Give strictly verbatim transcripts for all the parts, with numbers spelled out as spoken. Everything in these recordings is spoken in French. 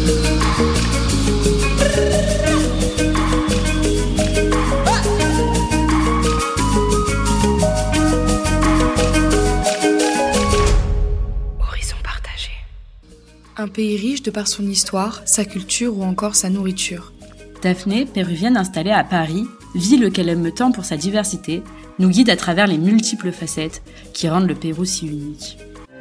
Un pays riche de par son histoire, sa culture ou encore sa nourriture. Daphné, péruvienne installée à Paris, ville qu'elle aime tant pour sa diversité, nous guide à travers les multiples facettes qui rendent le Pérou si unique.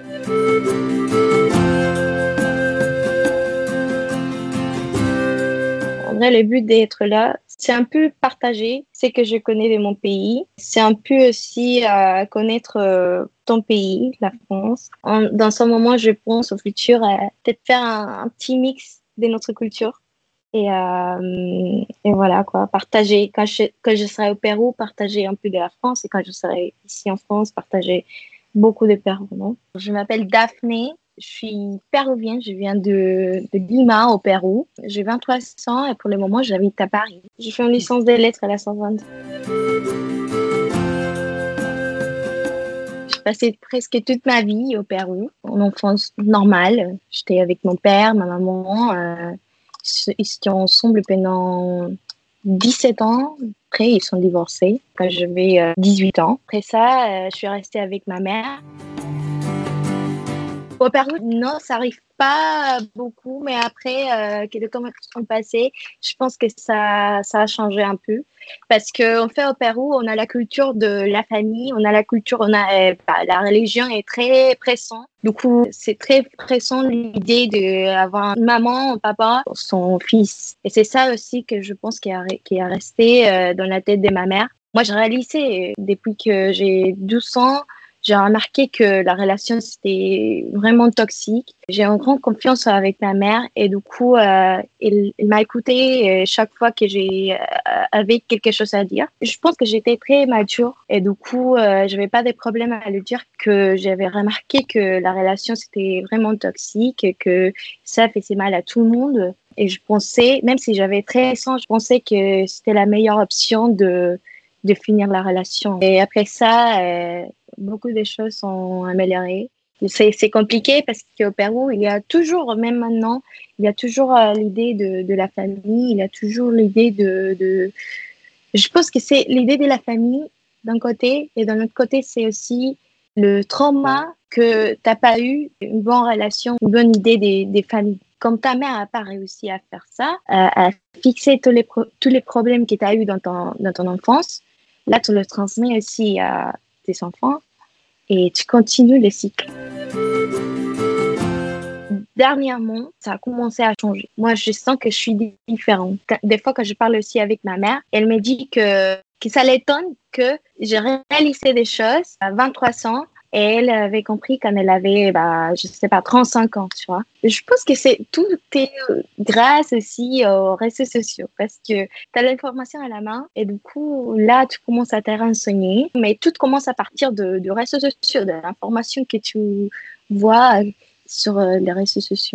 En vrai, le but d'être là, c'est un peu partager ce que je connais de mon pays. C'est un peu aussi euh, connaître euh, ton pays, la France. En, dans ce moment, je pense au futur, euh, peut-être faire un, un petit mix de notre culture. Et, euh, et voilà, quoi, partager. Quand je, quand je serai au Pérou, partager un peu de la France. Et quand je serai ici en France, partager beaucoup de Pérou. Non? Je m'appelle Daphné. Je suis péruvienne, je viens de, de Lima au Pérou. J'ai vingt-trois ans et pour le moment, j'habite à Paris. J'ai fait une licence des lettres à la Sorbonne. J'ai passé presque toute ma vie au Pérou, en enfance normale. J'étais avec mon père, ma maman. Euh, ils étaient ensemble pendant dix-sept ans. Après, ils sont divorcés quand j'avais euh, dix-huit ans. Après ça, euh, je suis restée avec ma mère. Au Pérou, non, ça arrive pas beaucoup, mais après, euh, que les temps sont passés, je pense que ça, ça a changé un peu. Parce qu'en fait, au Pérou, on a la culture de la famille, on a la culture, on a, euh, bah, la religion est très pressante. Du coup, c'est très pressant l'idée d'avoir une maman, un papa, pour son fils. Et c'est ça aussi que je pense qui a, qui a resté euh, dans la tête de ma mère. Moi, j'ai réalisé, depuis que j'ai douze ans, j'ai remarqué que la relation, c'était vraiment toxique. J'ai une grande confiance avec ma mère et du coup, euh, elle, elle m'a écoutée chaque fois que j'ai euh, avait quelque chose à dire. Je pense que j'étais très mature et du coup, euh, j'avais pas de problème à lui dire que j'avais remarqué que la relation, c'était vraiment toxique et que ça faisait mal à tout le monde. Et je pensais, même si j'avais treize ans, je pensais que c'était la meilleure option de, de finir la relation. Et après ça, euh, beaucoup de choses sont améliorées. C'est, c'est compliqué parce qu'au Pérou, il y a toujours, même maintenant, il y a toujours euh, l'idée de, de la famille, il y a toujours l'idée de, de... Je pense que c'est l'idée de la famille d'un côté, et d'un autre côté, c'est aussi le trauma que tu n'as pas eu une bonne relation, une bonne idée des, des familles. Comme ta mère n'a pas réussi à faire ça, à, à fixer tous les, pro- tous les problèmes que tu as eu dans ton, dans ton enfance, là, tu le transmets aussi à tes enfants et tu continues le cycle. Dernièrement, ça a commencé à changer. Moi, je sens que je suis différente. Des fois, quand je parle aussi avec ma mère, elle me dit que, que ça l'étonne que j'ai réalisé des choses à vingt-trois ans et elle avait compris quand elle avait, bah, je sais pas, trente-cinq ans, tu vois. Je pense que c'est tout est grâce aussi aux réseaux sociaux parce que tu as l'information à la main et du coup, là, tu commences à te renseigner. Mais tout commence à partir de, de réseaux sociaux, de l'information que tu vois sur les réseaux sociaux.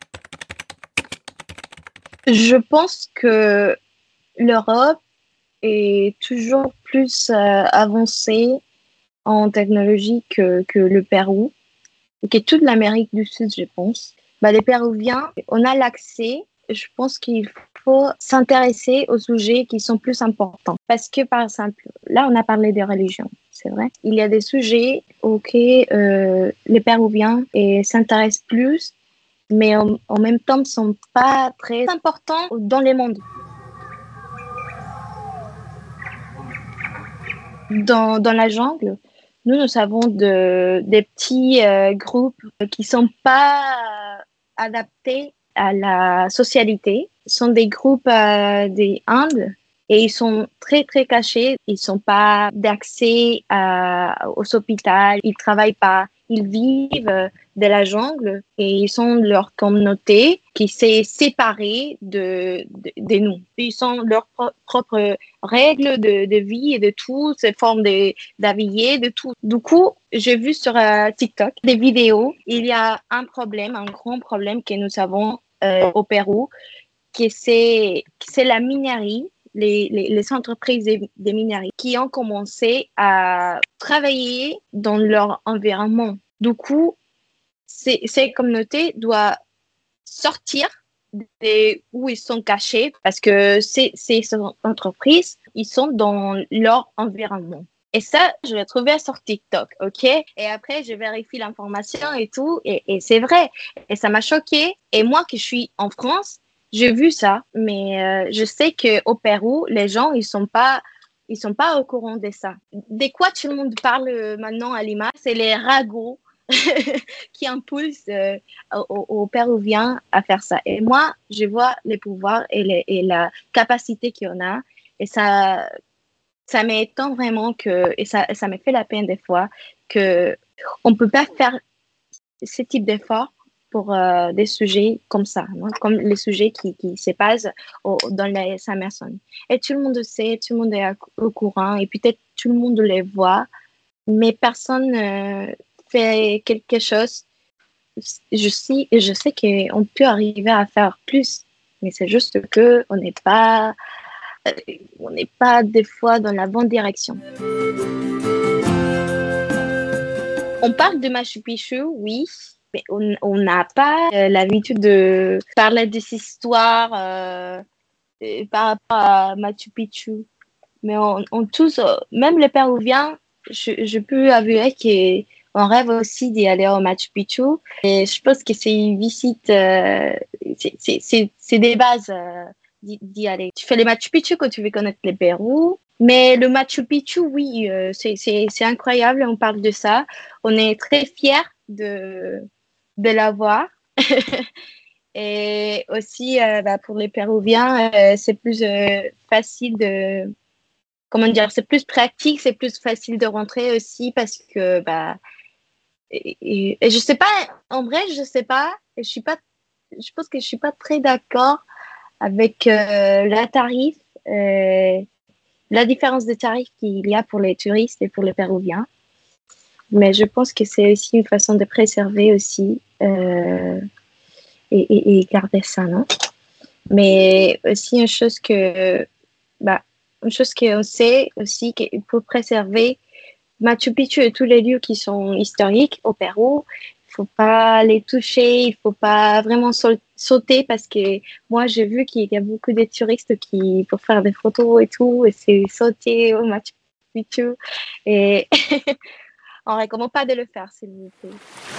Je pense que l'Europe est toujours plus euh, avancée en technologie que, que le Pérou, et que toute l'Amérique du Sud, je pense. Bah, les Péruviens, on a l'accès. Je pense qu'il faut s'intéresser aux sujets qui sont plus importants. Parce que, par exemple, là, on a parlé des religions, c'est vrai. Il y a des sujets auxquels euh, les Péruviens et s'intéressent plus, mais en, en même temps ne sont pas très importants dans le monde. Dans, dans la jungle, nous, nous avons de, des petits euh, groupes qui ne sont pas euh, adaptés à la socialité. Ce sont des groupes euh, des Indes et ils sont très, très cachés. Ils n'ont pas d'accès à, aux hôpitaux, ils ne travaillent pas. Ils vivent de la jungle et ils ont leur communauté qui s'est séparée de, de, de nous. Ils ont leurs pro- propres règles de, de vie et de tout, ces formes de, d'habiller, de tout. Du coup, j'ai vu sur euh, TikTok des vidéos. Il y a un problème, un grand problème que nous avons euh, au Pérou, que c'est, que c'est la minerie. Les, les, les entreprises de, de minerie qui ont commencé à travailler dans leur environnement. Du coup, ces, ces communautés doivent sortir de où ils sont cachés parce que ces, ces entreprises, ils sont dans leur environnement. Et ça, je l'ai trouvé sur TikTok, ok? Et après, je vérifie l'information et tout, et, et c'est vrai. Et ça m'a choquée. Et moi, que je suis en France, j'ai vu ça, mais euh, je sais qu'au Pérou, les gens, ils sont pas, ils sont pas au courant de ça. De quoi tout le monde parle maintenant à Lima, c'est les ragots qui impulsent euh, aux, aux Péruviens à faire ça. Et moi, je vois les pouvoirs et, les, et la capacité qu'il y en a, et ça ça m'étonne vraiment que, et ça, ça me fait la peine des fois, que on peut pas faire ce type d'effort pour euh, des sujets comme ça, non? Comme les sujets qui, qui se passent au, dans les Amazones. Et tout le monde sait, tout le monde est au courant, et peut-être tout le monde les voit, mais personne ne euh, fait quelque chose. Je sais, je sais qu'on peut arriver à faire plus, mais c'est juste que on n'est pas on n'est pas des fois dans la bonne direction. On parle de Machu Picchu, oui, mais on n'a pas euh, l'habitude de parler de ces histoires euh, par rapport à Machu Picchu. Mais on, on tous, euh, même les Péruviens, je, je peux avouer qu'on rêve aussi d'y aller au Machu Picchu. Et je pense que c'est une visite, euh, c'est des bases. Euh, d'y aller. Tu fais les Machu Picchu quand tu veux connaître le Pérou. Mais le Machu Picchu, oui, euh, c'est incroyable, on parle de ça. On est très fiers de, de l'avoir. Et aussi, euh, bah, pour les Péruviens, euh, c'est plus euh, facile de... Comment dire? C'est plus pratique, c'est plus facile de rentrer aussi parce que... Bah, et, et, et je sais pas, en vrai, je sais pas. Je suis pas... Je pense que je suis pas très d'accord avec euh, la tarif, euh, la différence de tarif qu'il y a pour les touristes et pour les Péruviens. Mais je pense que c'est aussi une façon de préserver aussi euh, et, et, et garder ça, non? Mais aussi une chose que, bah, une chose qu'on sait aussi, qu'il faut préserver Machu Picchu et tous les lieux qui sont historiques au Pérou. Il faut pas les toucher, il faut pas vraiment sauter parce que moi j'ai vu qu'il y a beaucoup de touristes qui pour faire des photos et tout et c'est sauter au Machu Picchu et on recommande pas de le faire s'il vous plaît.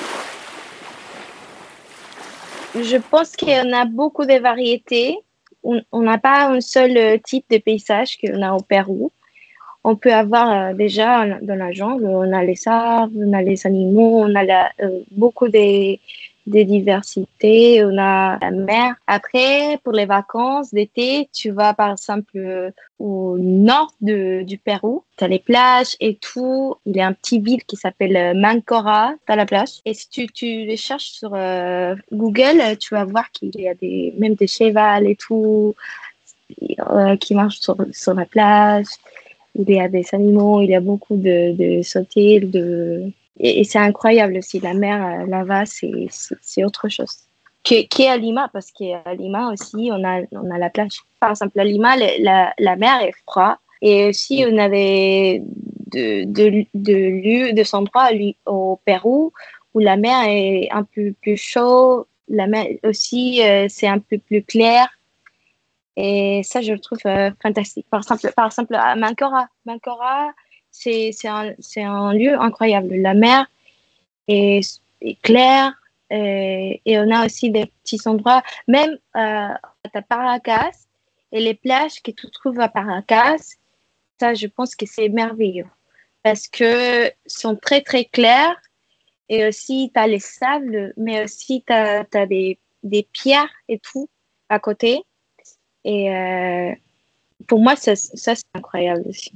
Je pense qu'il y en a beaucoup de variétés. On n'a pas un seul type de paysage qu'on a au Pérou. On peut avoir euh, déjà dans la jungle, on a les arbres, on a les animaux, on a la, euh, beaucoup de, de diversité, on a la mer. Après, pour les vacances d'été, tu vas par exemple euh, au nord de, du Pérou, tu as les plages et tout. Il y a un petit ville qui s'appelle Mancora, tu as la plage. Et si tu, tu les cherches sur euh, Google, tu vas voir qu'il y a des, même des chevals et tout euh, qui marchent sur, sur la plage. Il y a des animaux, il y a beaucoup de, de sauter, de... et, et c'est incroyable aussi. La mer là-bas, c'est autre chose. Qui est à Lima, parce qu'à Lima aussi, on a, on a la plage. Par exemple, à Lima, la, la mer est froide. Et aussi, on avait de, de, de lieux, de endroits au Pérou où la mer est un peu plus chaude. La mer aussi, euh, c'est un peu plus clair. Et ça, je le trouve euh, fantastique. Par exemple, par exemple, à Mancora, Mancora, c'est un, un lieu incroyable. La mer est, est claire et, et on a aussi des petits endroits, même euh, à Paracas et les plages que tu trouves à Paracas, ça, je pense que c'est merveilleux parce que sont très, très clairs et aussi, tu as les sables, mais aussi, tu as, as des, des pierres et tout à côté. Et euh, pour moi, ça, ça c'est incroyable aussi.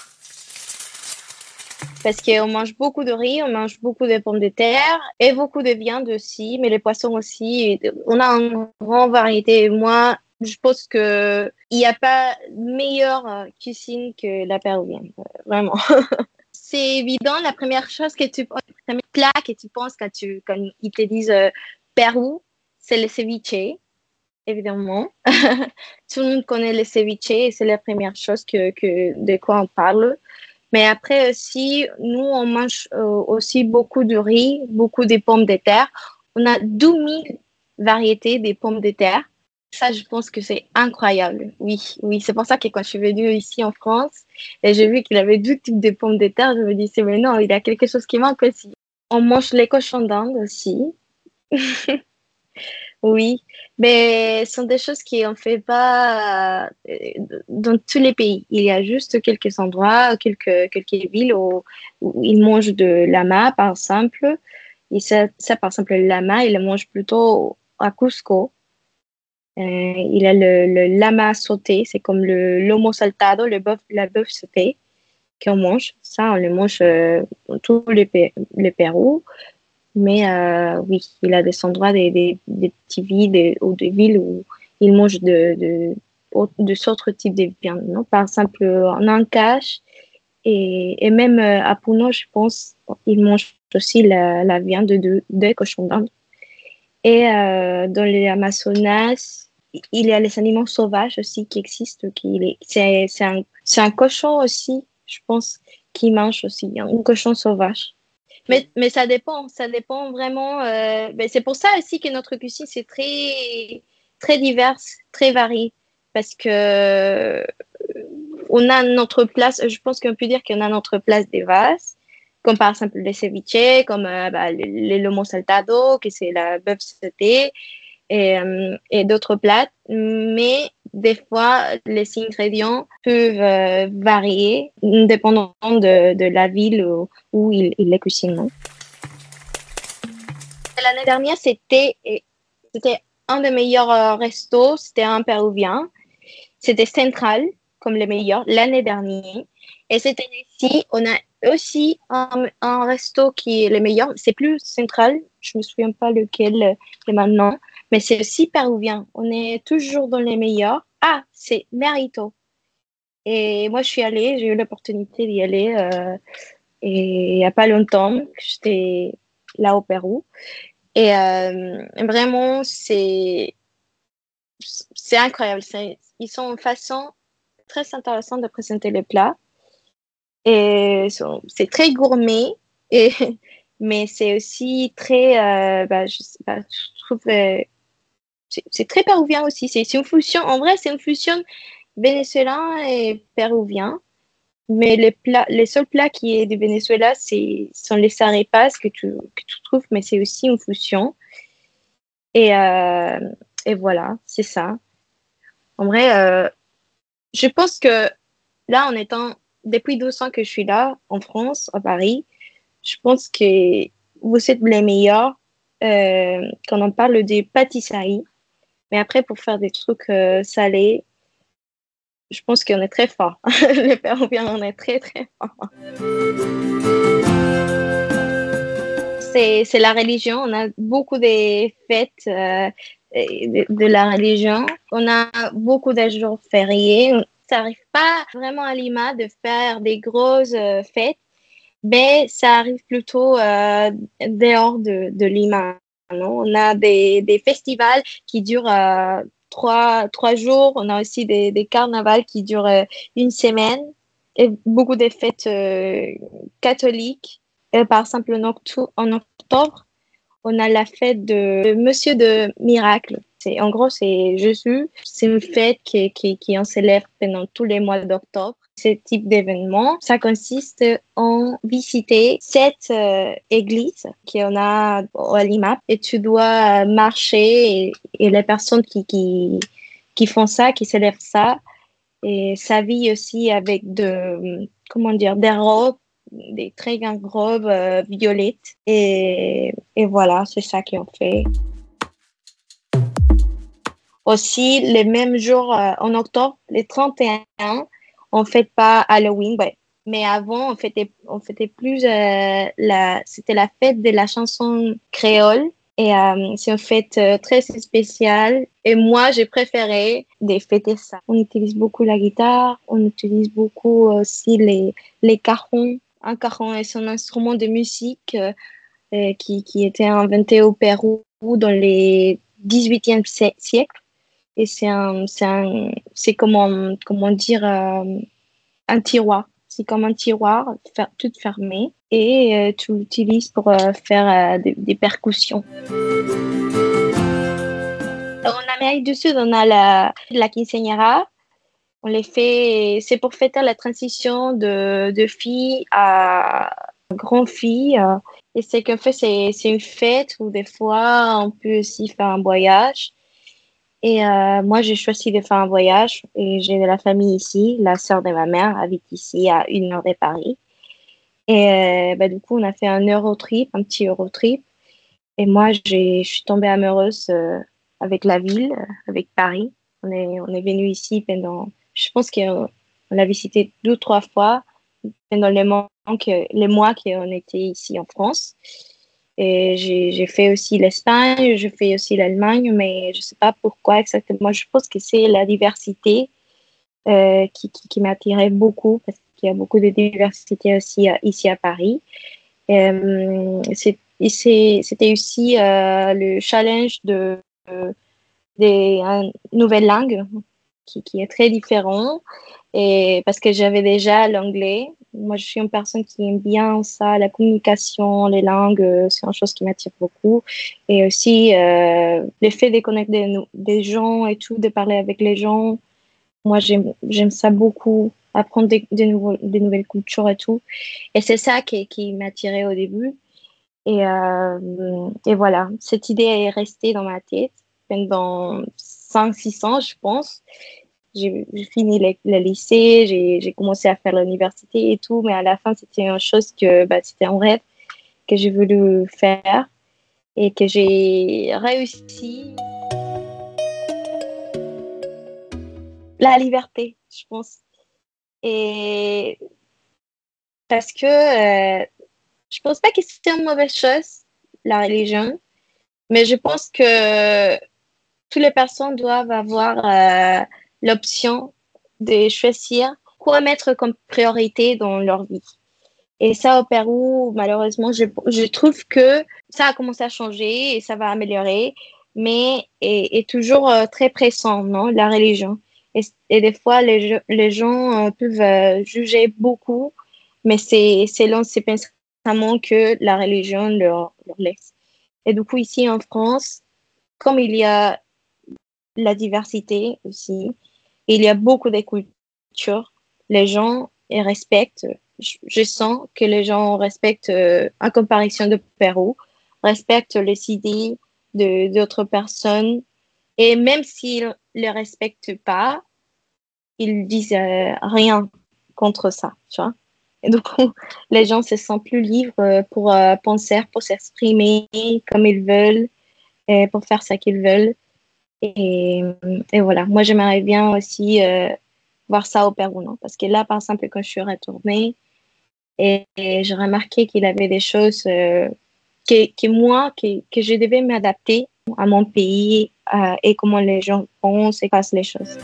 Parce qu'on mange beaucoup de riz, on mange beaucoup de pommes de terre et beaucoup de viande aussi, mais les poissons aussi. On a une grande variété. Moi, je pense qu'il n'y a pas meilleure cuisine que la péruvienne, vraiment. C'est évident, la première chose que tu penses, la première plat que tu penses quand, tu, quand ils te disent euh, Pérou, c'est le ceviche. Évidemment. Tout le monde connaît le ceviche et c'est la première chose que, que, de quoi on parle. Mais après aussi, nous, on mange euh, aussi beaucoup de riz, beaucoup de pommes de terre. On a douze mille variétés de pommes de terre. Ça, je pense que c'est incroyable. Oui, oui. C'est pour ça que quand je suis venue ici en France et j'ai vu qu'il avait deux types de pommes de terre, je me disais, mais non, il y a quelque chose qui manque aussi. On mange les cochons d'Inde aussi. Oui, mais ce sont des choses qu'on ne fait pas euh, dans tous les pays. Il y a juste quelques endroits, quelques, quelques villes où, où ils mangent de lama, par exemple. Et ça, ça, par exemple, le lama, ils le mangent plutôt à Cusco. Euh, il a le, le lama sauté, c'est comme le lomo saltado, le bœuf, la bœuf sauté qu'on mange. Ça, on le mange euh, dans tous les, Pé- les Pérou. Mais euh, oui, il a des endroits, des, des, des petits villes des- ou des villes où il mange de, de, de, autres types de viande. Non? Par exemple, en Ancash et, et même euh, à Puno, je pense, il mange aussi la, la viande de, de cochon d'Inde. Et euh, dans les Amazonas, il y a les animaux sauvages aussi qui existent. Qui, est, c'est, c'est, un, c'est un cochon aussi, je pense, qui mange aussi, hein, un cochon sauvage. Mais, mais ça dépend, ça dépend vraiment. Euh, ben c'est pour ça aussi que notre cuisine, c'est très, très diverse, très variée. Parce que euh, on a notre place, je pense qu'on peut dire qu'on a notre place des vases, comme par exemple les ceviches, comme euh, bah, le, le lomo saltado, qui c'est la bœuf sautée, et, euh, et d'autres plats. Mais des fois, les ingrédients peuvent euh, varier, dépendant de, de la ville où, où ils, ils les cuisinent. L'année dernière, c'était, c'était un des meilleurs euh, restos, c'était un péruvien. C'était Central, comme le meilleur, l'année dernière. Et cette année-ci, on a aussi un, un resto qui est le meilleur. C'est plus Central, je ne me souviens pas lequel euh, est maintenant, mais c'est aussi péruvien. On est toujours dans les meilleurs. Ah, c'est Merito. Et moi, je suis allée, j'ai eu l'opportunité d'y aller euh, et il n'y a pas longtemps. J'étais là au Pérou. Et euh, vraiment, c'est, c'est incroyable. C'est, ils sont une façon très intéressante de présenter les plats. Et sont- c'est très gourmet, et, mais c'est aussi très, euh, bah, je sais pas, je trouve, euh, c'est, c'est très péruvien aussi. C'est, c'est une fusion, en vrai, c'est une fusion vénézuélien et péruvien. Mais les plats, les seuls plats qui est du Venezuela, c'est, sont les arepas que tu, que tu trouves, mais c'est aussi une fusion. Et, euh, et voilà, c'est ça. En vrai, euh, je pense que là, en étant, depuis douze ans que je suis là, en France, à Paris, je pense que vous êtes les meilleurs euh, quand on parle des pâtisseries. Mais après, pour faire des trucs euh, salés, je pense qu'on est très fort. Les Péruviens, on est très, très fort. C'est, c'est la religion. On a beaucoup de fêtes euh, de, de la religion. On a beaucoup de jours fériés. Ça n'arrive pas vraiment à Lima de faire des grosses euh, fêtes, mais ça arrive plutôt euh, dehors de, de Lima. Non? On a des, des festivals qui durent euh, trois, trois jours. On a aussi des, des carnavals qui durent euh, une semaine et beaucoup de fêtes euh, catholiques. Euh, par exemple, en, octo- en octobre, on a la fête de Monsieur de Miracle. C'est, en gros, c'est Jésus. C'est une fête qui, qui, qui en célèbre pendant tous les mois d'octobre. Ce type d'événement, ça consiste en visiter sept euh, églises qu'on a à Lima et tu dois marcher et, et les personnes qui, qui, qui font ça, qui célèbrent ça, et s'habillent aussi avec de, comment dire, des robes, des très grandes robes euh, violettes. Et, et voilà, c'est ça qu'on fait. Aussi, les mêmes jours euh, en octobre, les trente et un, on ne fête pas Halloween, ouais. Mais avant, on fêtait, on fêtait plus, euh, la, c'était la fête de la chanson créole. Et euh, c'est une fête euh, très spéciale. Et moi, j'ai préféré de fêter ça. On utilise beaucoup la guitare, on utilise beaucoup aussi les, les cajons. Un cajon est un instrument de musique euh, euh, qui, qui était inventé au Pérou dans les dix-huitième siècle. Et c'est un, c'est un, c'est comment, comment dire, euh, un tiroir. C'est comme un tiroir, fer- tout fermé, et euh, tu l'utilises pour euh, faire euh, des, des percussions. En Amérique du Sud, on a la, la quinceañera. On les fait, c'est pour fêter la transition de, de fille à grande fille. euh, Et ce qu'on fait, c'est, c'est une fête où des fois, on peut aussi faire un voyage. Et euh, moi, j'ai choisi de faire un voyage et j'ai de la famille ici. La sœur de ma mère habite ici à une heure de Paris. Et euh, bah, du coup, on a fait un Eurotrip, un petit Eurotrip. Et moi, j'ai, je suis tombée amoureuse euh, avec la ville, euh, avec Paris. On est, on est venu ici pendant, je pense qu'on on l'a visité deux ou trois fois pendant les mois, que, les mois qu'on était ici en France. Et j'ai, j'ai fait aussi l'Espagne, j'ai fait aussi l'Allemagne, mais je ne sais pas pourquoi exactement. Je pense que c'est la diversité euh, qui, qui, qui m'attirait beaucoup, parce qu'il y a beaucoup de diversité aussi euh, ici à Paris. Euh, c'est, et c'est, c'était aussi euh, le challenge de, de, des euh, nouvelles langues qui, qui est très différent. Et parce que j'avais déjà l'anglais. Moi, je suis une personne qui aime bien ça, la communication, les langues, euh, c'est une chose qui m'attire beaucoup. Et aussi, euh, le fait de connaître des, nou- des gens et tout, de parler avec les gens, moi, j'aime, j'aime ça beaucoup, apprendre des, des, nouveaux, des nouvelles cultures et tout. Et c'est ça qui, qui m'attirait au début. Et, euh, et voilà, cette idée est restée dans ma tête pendant cinq six ans, je pense. J'ai j'ai fini le, le lycée, j'ai j'ai commencé à faire l'université et tout, mais à la fin, c'était une chose que bah, c'était un rêve que j'ai voulu faire et que j'ai réussi. La liberté, je pense. Et parce que euh, je pense pas que c'était une mauvaise chose, la religion, mais je pense que toutes les personnes doivent avoir euh, l'option de choisir quoi mettre comme priorité dans leur vie. Et ça, au Pérou, malheureusement, je, je trouve que ça a commencé à changer et ça va améliorer, mais est, est toujours euh, très pressant, non, la religion. Et, et des fois, les, ge- les gens euh, peuvent euh, juger beaucoup, mais c'est selon ces pensaments que la religion leur, leur laisse. Et du coup, ici en France, comme il y a la diversité aussi. Il y a beaucoup de cultures. Les gens ils respectent. Je, je sens que les gens respectent, euh, en comparaison de Pérou, respectent les idées de d'autres personnes. Et même s'ils ne les respectent pas, ils disent euh, rien contre ça, tu vois. Et du coup, les gens se sentent plus libres euh, pour euh, penser, pour s'exprimer comme ils veulent, et pour faire ce qu'ils veulent. Et, et voilà, moi j'aimerais bien aussi euh, voir ça au Pérou, non? Parce que là, par exemple, quand je suis retournée, et, et j'ai remarqué qu'il y avait des choses euh, que, que moi, que, que je devais m'adapter à mon pays euh, et comment les gens pensent et passent les choses.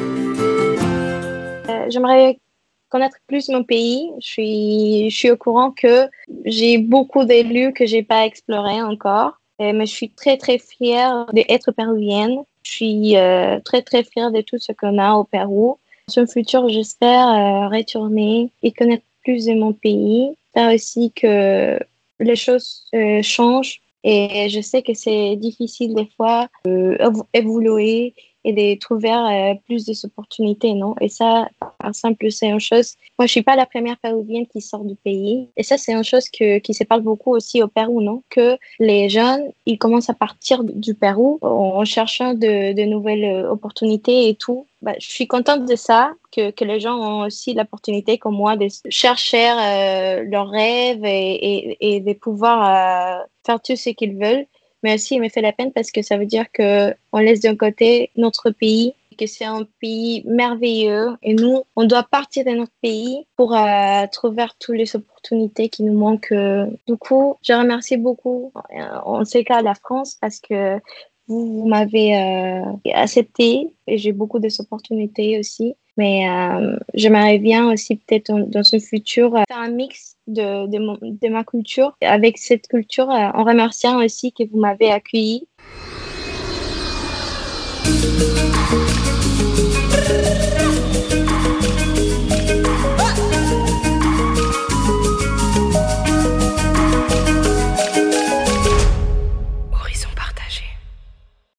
Euh, j'aimerais connaître plus mon pays. Je suis, je suis au courant que j'ai beaucoup de lieux que j'ai pas explorés encore, euh, mais je suis très très fière d'être péruvienne. Je suis euh, très très fière de tout ce qu'on a au Pérou. Dans le futur, j'espère euh, retourner et connaître plus de mon pays. J'espère aussi que les choses euh, changent et je sais que c'est difficile des fois d'évoluer et de trouver euh, plus d'opportunités, non? Et ça, par exemple, c'est une chose. Moi, je suis pas la première péruvienne qui sort du pays. Et ça, c'est une chose que, qui se parle beaucoup aussi au Pérou, non? Que les jeunes, ils commencent à partir du Pérou en, en cherchant de, de nouvelles euh, opportunités et tout. Bah, je suis contente de ça, que, que les gens ont aussi l'opportunité, comme moi, de chercher euh, leurs rêves et, et, et de pouvoir euh, faire tout ce qu'ils veulent. Mais aussi, il me fait la peine parce que ça veut dire que on laisse d'un côté notre pays, que c'est un pays merveilleux. Et nous, on doit partir de notre pays pour euh, trouver toutes les opportunités qui nous manquent. Du coup, je remercie beaucoup, euh, en ce cas, la France parce que vous, vous m'avez euh, accepté et j'ai beaucoup d'opportunités aussi. Mais euh, j'aimerais bien aussi peut-être dans, dans ce futur euh, faire un mix de, de, mon, de ma culture avec cette culture euh, en remerciant aussi que vous m'avez accueilli.